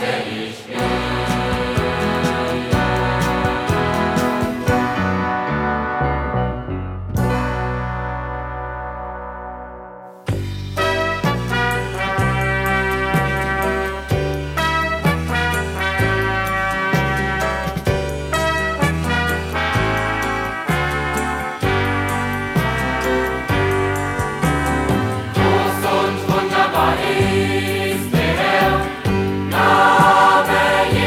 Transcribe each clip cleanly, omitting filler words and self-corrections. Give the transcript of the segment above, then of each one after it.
er ich will. Groß und wunderbar ist der Herr, Name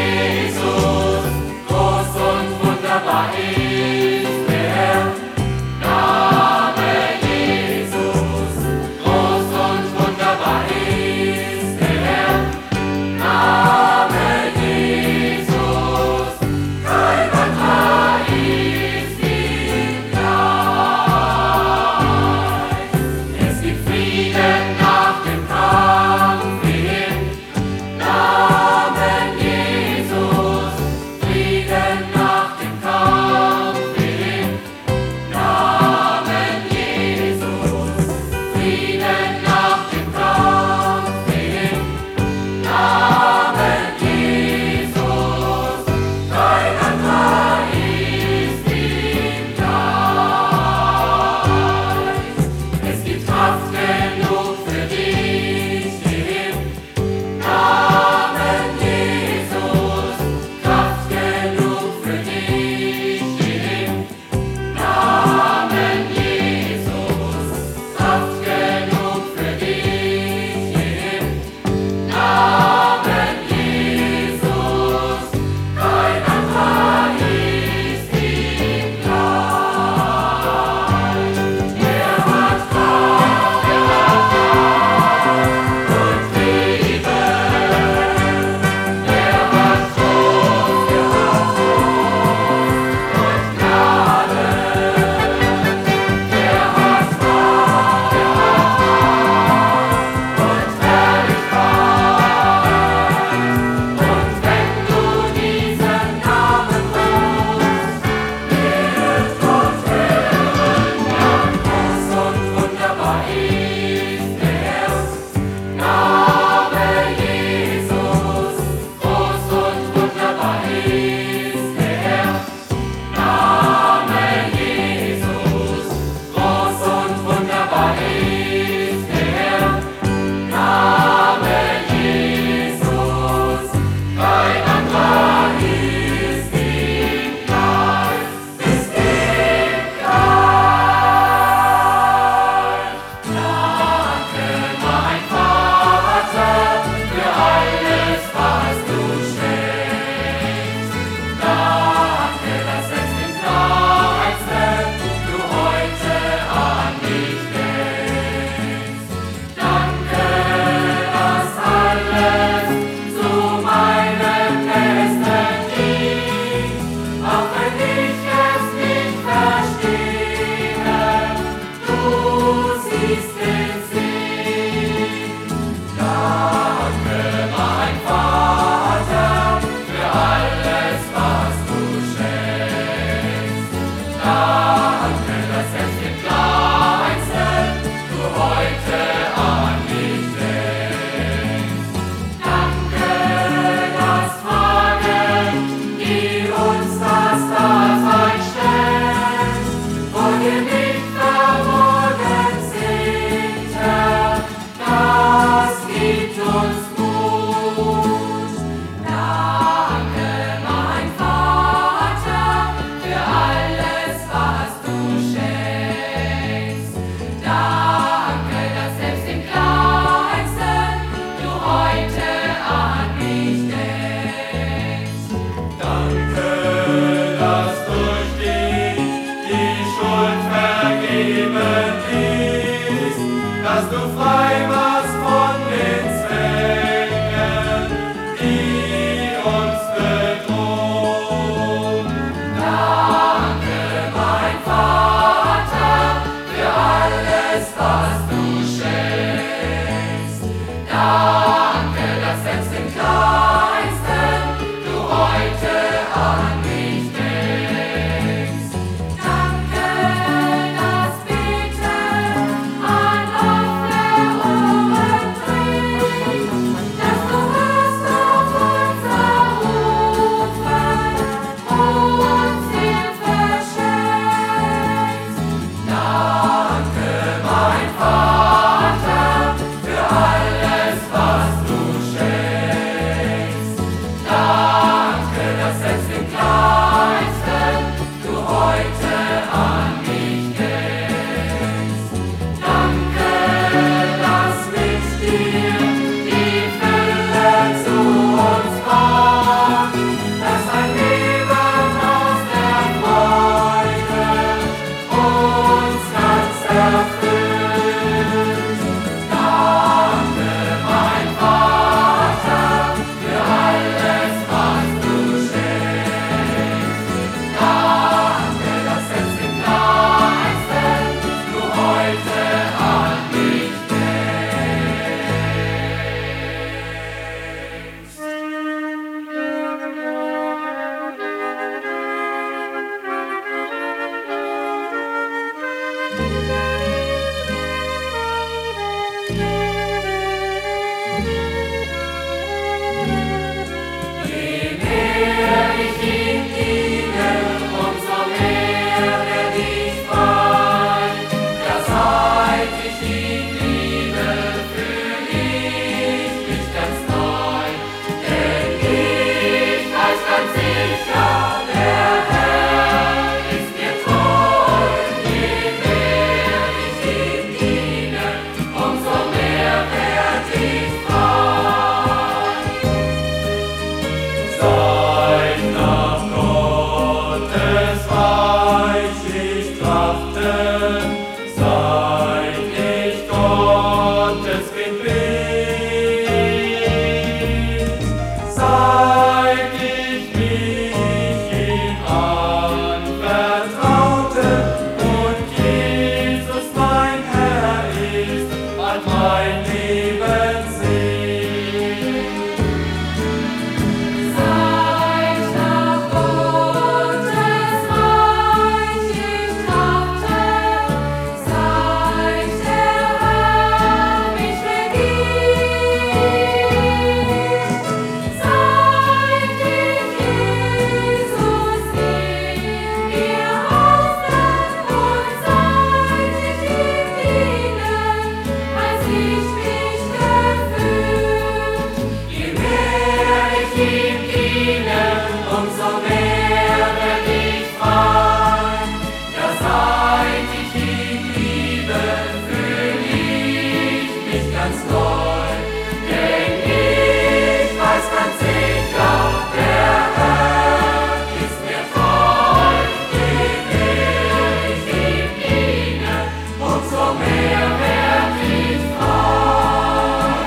ihm diene, umso mehr werd ich frei. Ja, seit ich ihn liebe, fühl ich mich ganz neu. Denn ich weiß ganz sicher, der Herr ist mir treu. Je mehr ich ihm diene, umso mehr werd ich frei.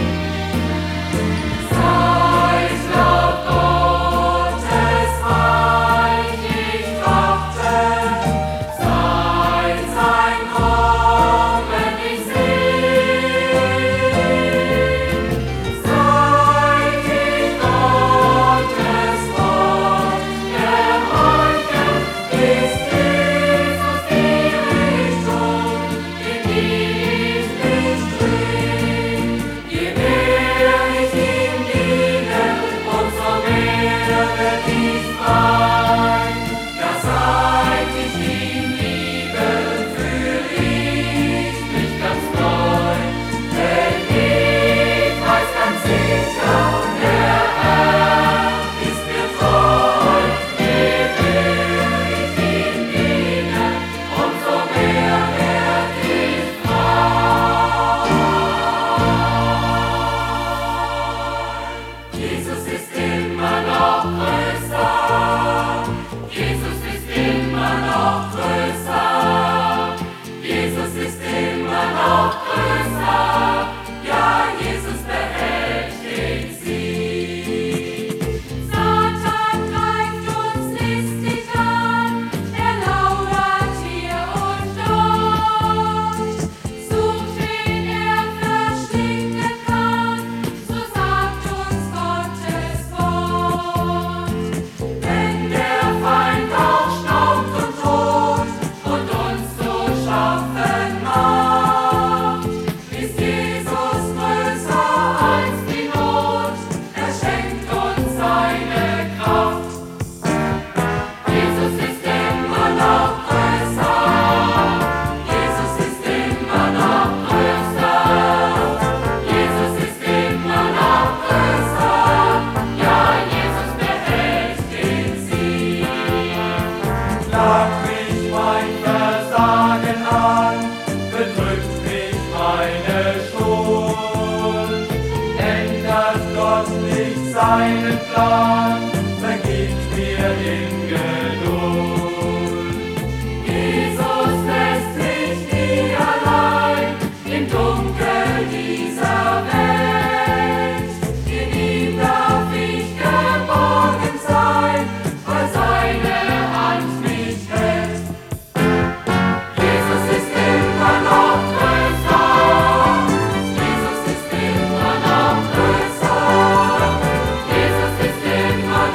Seit laut Gottes Reich ich trachte, seit sein Kommen ich seh, seit ich Gottes Wort gehorche, ist Jesus die Richtung, in die ich mich dreh. Je mehr ich ihm diene, umso mehr werd ich frei. Ja, seit ich ihn liebe, fühl ich mich ganz neu. Denn ich weiß ganz sicher, der Herr ist mir treu. Je mehr ich ihm diene, umso mehr werd ich frei. Jesus ist immer noch größer. Jesus ist immer noch größer. Jesus ist immer noch größer. Ja, Jesus behält den Sieg. Satan greift uns listig an. Er lauert hier und dort. Sucht, wen er verschlingen kann. So sagt uns Gottes Wort. Wenn der Feind auch staubt und tobt und uns zu schaffen macht, ist Jesus größer als die Not. Er schenkt uns seine Kraft. Jesus ist immer noch größer. Jesus ist immer noch größer. Jesus ist immer noch größer. Ja, Jesus behält den Sieg. Lag mich mein Versagen an, bedrückt mich meine Schuld. Ändert Gott nicht seinen Plan, vergibt mir in Geduld. Jesus lässt mich nie allein im Dunkel dieser Welt. In ihm darf ich geborgen sein, weil seine Hand mich hält. Jesus ist immer noch größer. Jesus ist immer noch größer. Jesus ist immer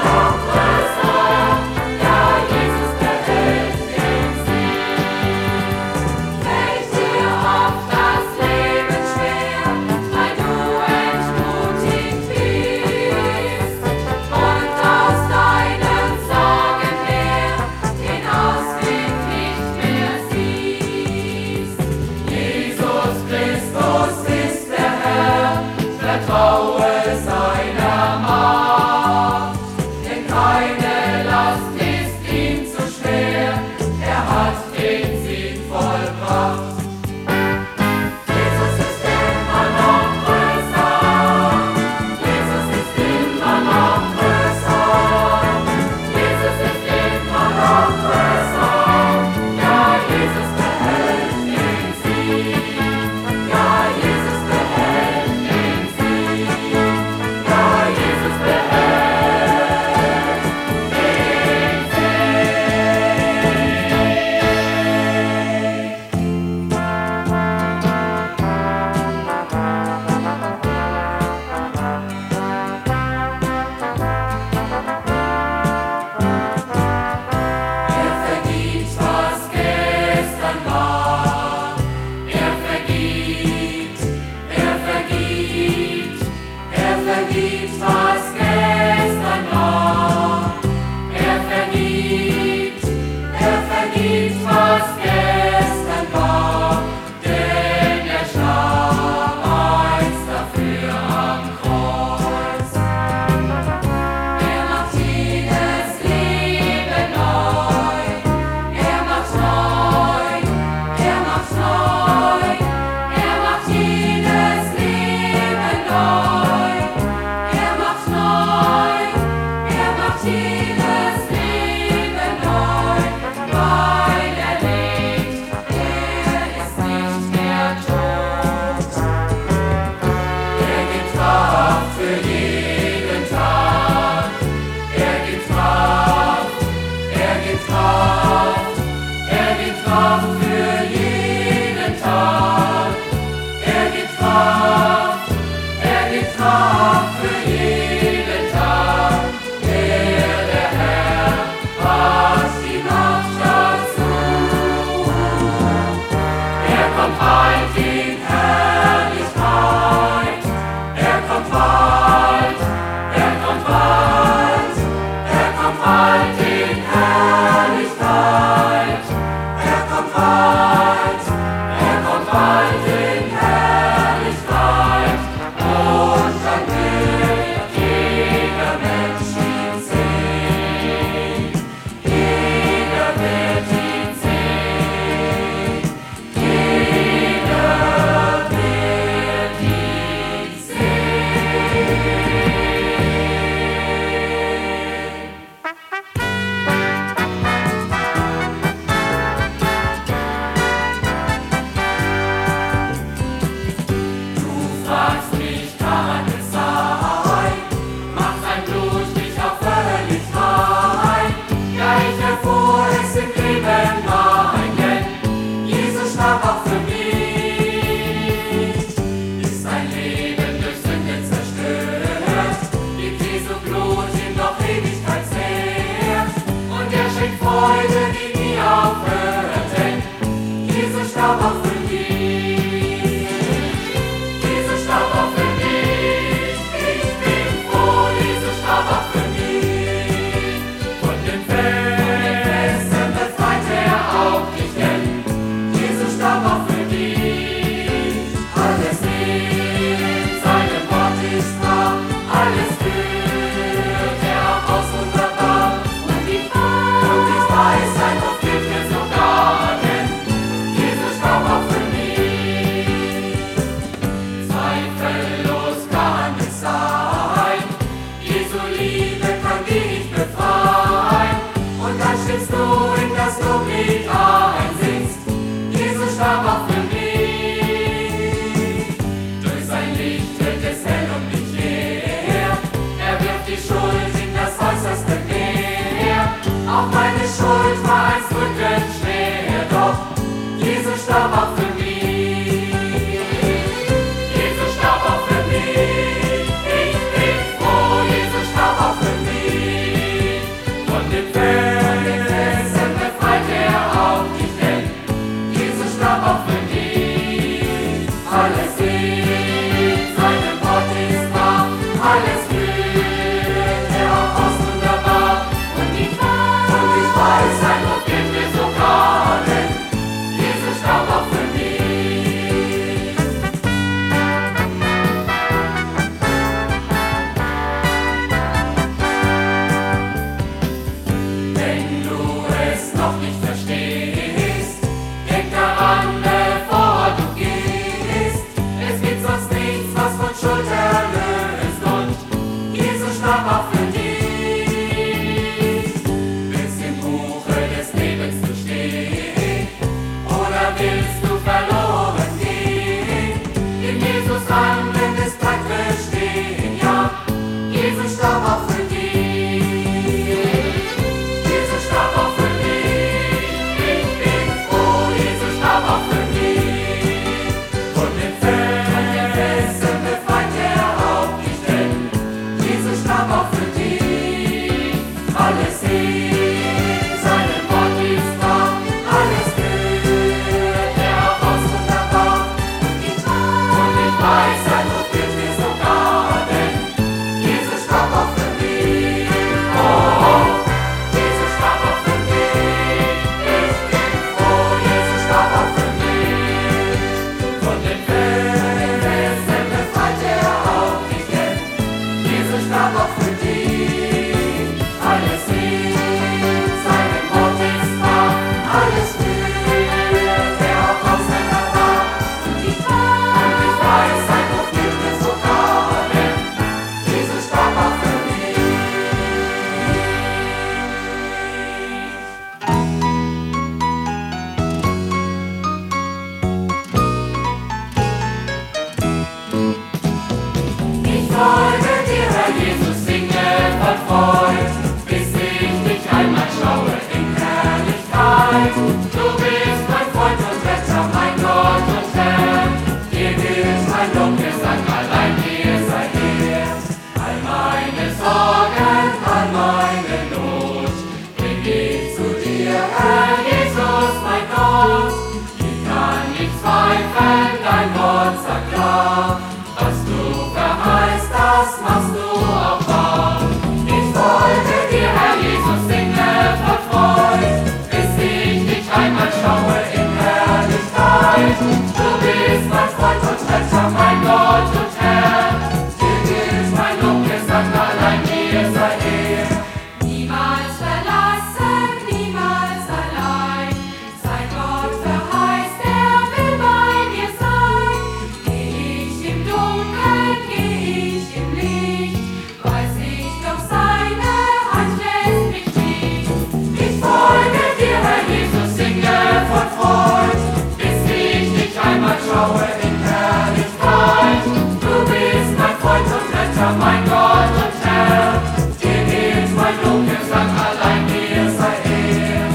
er. Niemals verlassen, niemals allein. Sein Gott verheißt, er will bei mir sein. Geh ich im Dunkeln, geh ich im Licht, weiß ich doch, seine Hand lässt mich nicht. Ich folge dir, Herr Jesus, singe von Freud, bis ich dich einmal schaue in Herrlichkeit. Du bist mein Freund und Retter, mein Gott und Herr. Dir geht mein Lobgesang, allein dir sei er.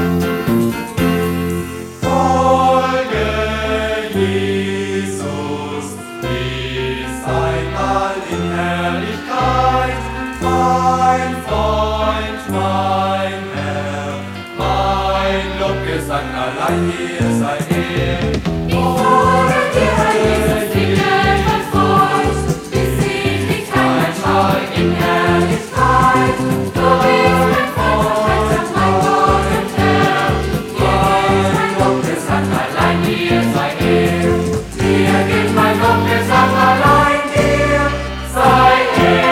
Folge Jesus bis einmal in Herrlichkeit, mein Freund, mein Herr, mein Lobgesang, allein dir sei er. Ich folge dir, Herr Jesus, singe von Freud, bis ich dich einmal schaue in Herrlichkeit. Du bist mein Freund und Retter, mein Gott und Herr. Dir geht mein Lobgesang, allein dir sei er. Dir geht mein Lobgesang, allein dir sei er.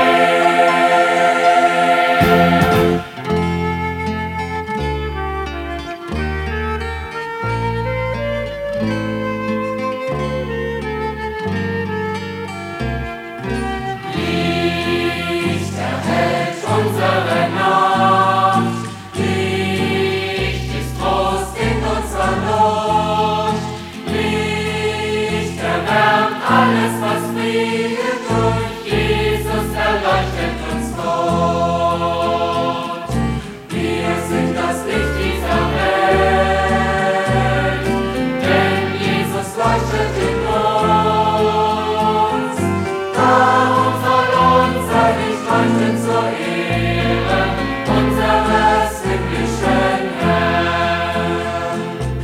Licht erhellt unsere Nacht, Licht ist Trost in unserer Not. Licht erwärmt alles, was friert, durch Jesus erleuchtet uns Gott. Wir sind das Licht dieser Welt, denn Jesus leuchtet in uns. Darum soll unser Licht leuchten zur Ehre unseres himmlischen Herrn.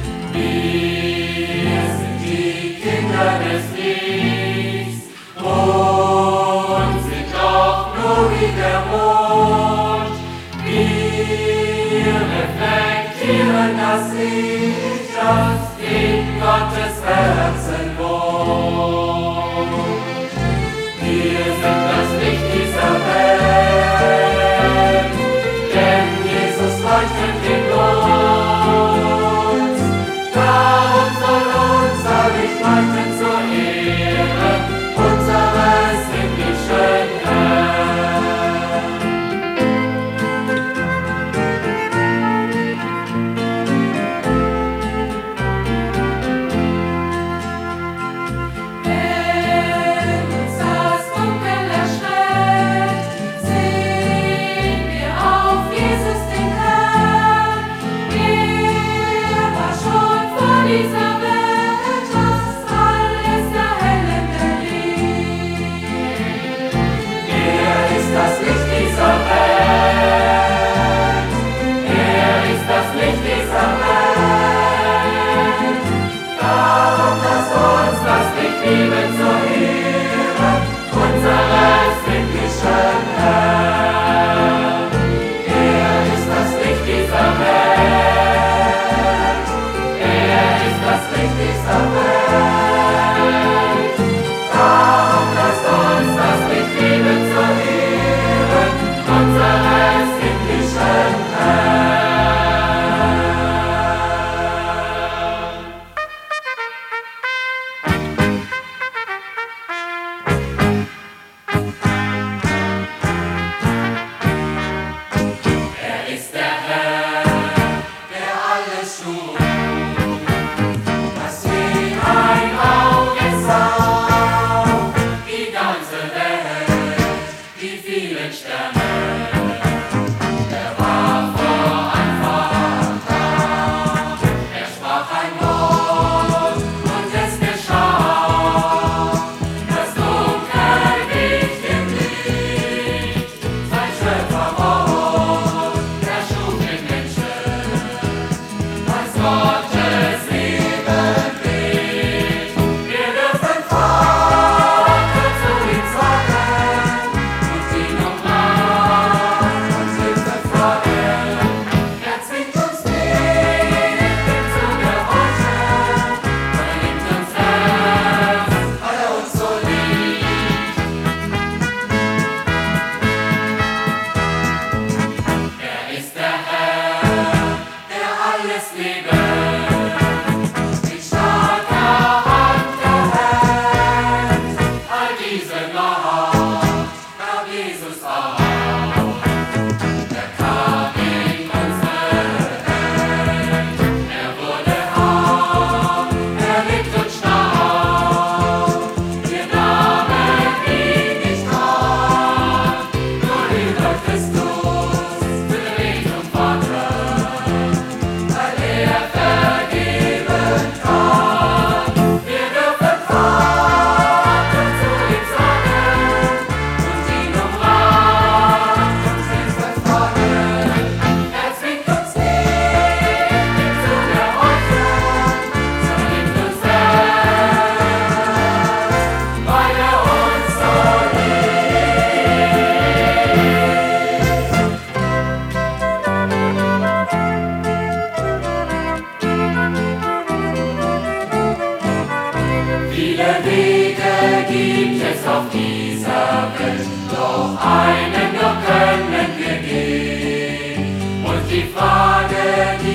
Wir sind die Kinder des Lichts und sind doch nur wie der Mond. Wir reflektieren das Licht, das in Gottes Herzen wohnt. Wir sind das Licht dieser Welt, denn Jesus leuchtet in uns. Darum soll unser Licht leuchten zur Ehre unseres himmlischen Herrn.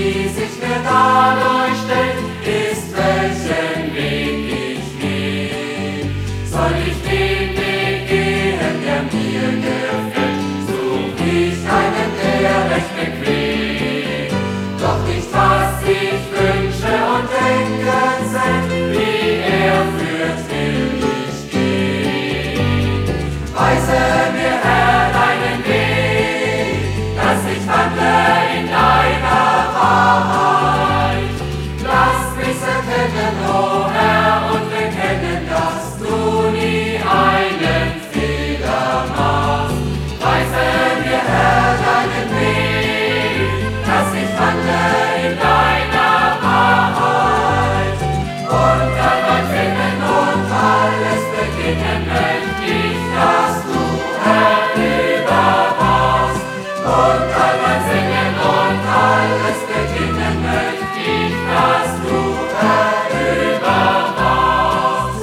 die sich mir dadurch stellt, ist, welchen Weg ich gehe. Soll ich den Weg gehen, der mir gefällt, such ich einen, der recht bequem. Doch nicht, was ich wünsche und denke, wie er führt, will ich gehen. Weise mir, Herr, deinen Weg, dass ich wandle in deiner Wahrheit. Lass mich erkennen, o Herr, und bekennen, dass du nie einen Fehler machst. Weise mir, Herr, deinen Weg, dass ich wandle in deiner Wahrheit. Und all mein Finden und alles beginnen möchte ich, dass du, Herr, überwachst. Und all mein Singen und alles beginnen möchte ich, dass du, Herr, überwachst.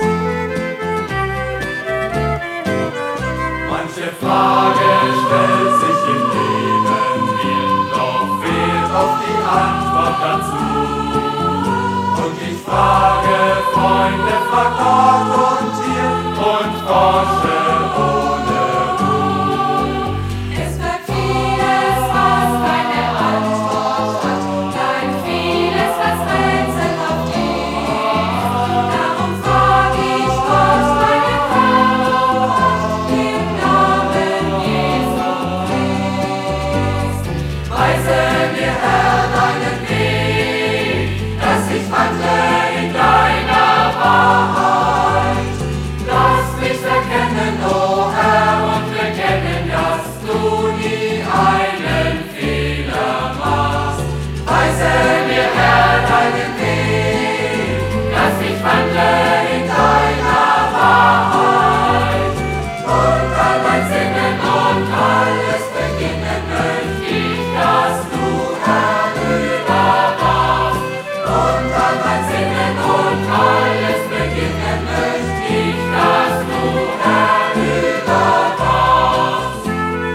Manche Frage stellt sich im Leben mir, doch fehlt oft die Antwort dazu. Und ich frage Freunde, frag Gott und hier und forsche ohne Ruhe. Es bleibt vieles, was keine Antwort hat, bleibt vieles, was rätselhaft ist. Darum frag ich Gott, meinen Herrn, im Namen Jesu Christ. Weise mir, Herr, deinen Weg, dass ich wandle in deiner Wahrheit. Lass mich erkennen, o Herr, und bekennen, dass du nie einen Fehler machst. Weise mir, Herr, deinen Weg, dass ich wandle in deiner Wahrheit. Und all mein Sinnen und alles beginnen möchte ich, dass du, Herr, überwachst. Und all mein Sinnen und alles beginnen möchte ich, dass du, Herr, überwachst.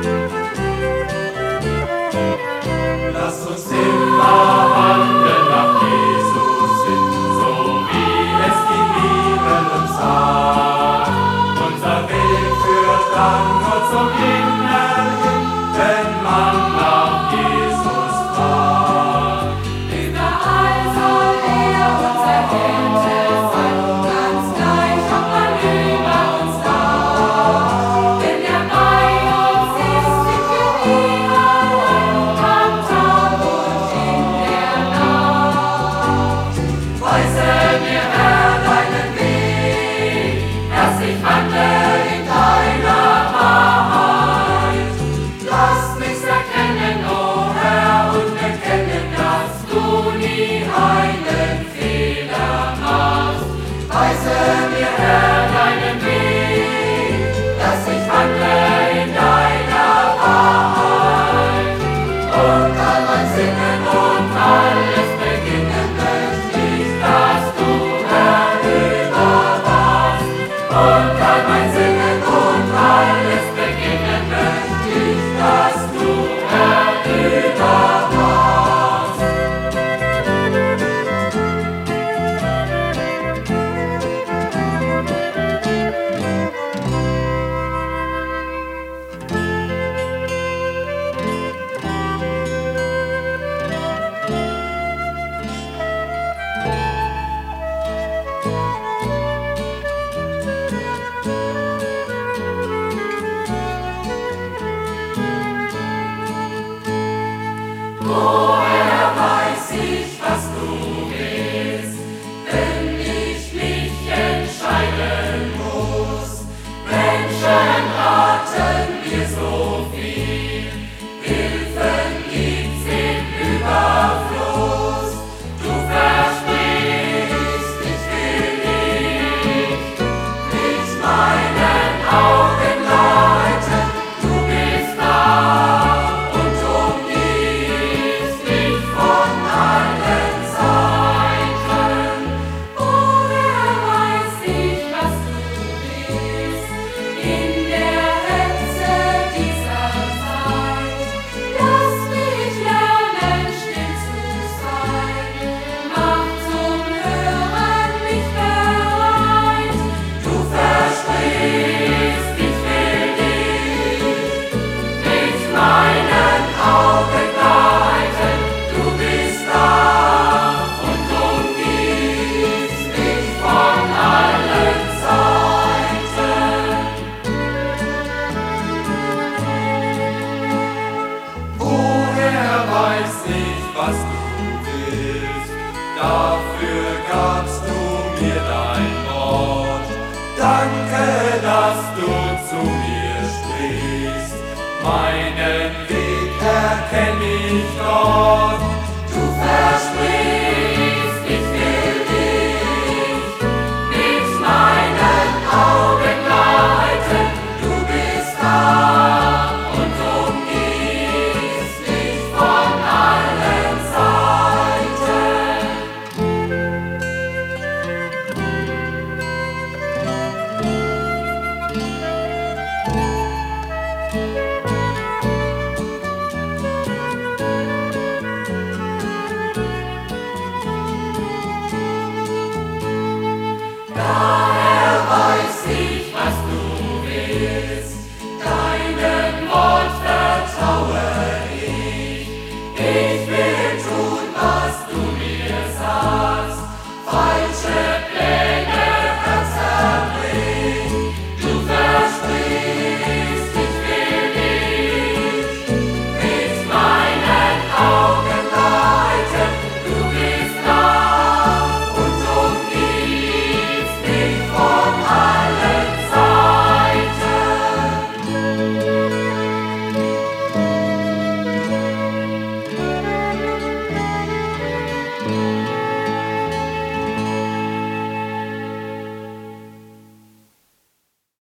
Lass uns immer wandeln nach Jesus Sinn, so wie es die Bibel uns sagt. Unser Weg führt dann nur zum Himmel hin, wenn man nach Jesus fragt. Überall soll unser Hirte sein, ganz gleich, ob man über uns lacht. Denn er bei uns ist, sind wir nie allein, am Tag und in der Nacht. Weise mir, Herr, deinen Weg, dass ich wandle in deiner Wahrheit. Lass mich erkennen, o Herr, und bekennen, dass du nie einen Fehler machst. Weise mir, Herr, deinen Weg, dass ich wandle in deiner Wahrheit. Und all mein Sinnen und alles beginnen möchte ich, dass du, Herr, überwachst. Und all mein Sinnen und alles beginnen möchte ich, dass du, Herr, überwachst. Woher weiß ich, was du willst, wenn ich mich entscheiden muss? Menschen raten mir so viel, Hilfen gibt's im Überfluss. Du versprichst, ich will dich mit meinen Augen leiten. Du bist da und umgibst mich. nicht, was du willst. Dafür gabst du mir dein Wort. Danke, dass du zu mir sprichst. Meinen Weg erkenn ich doch.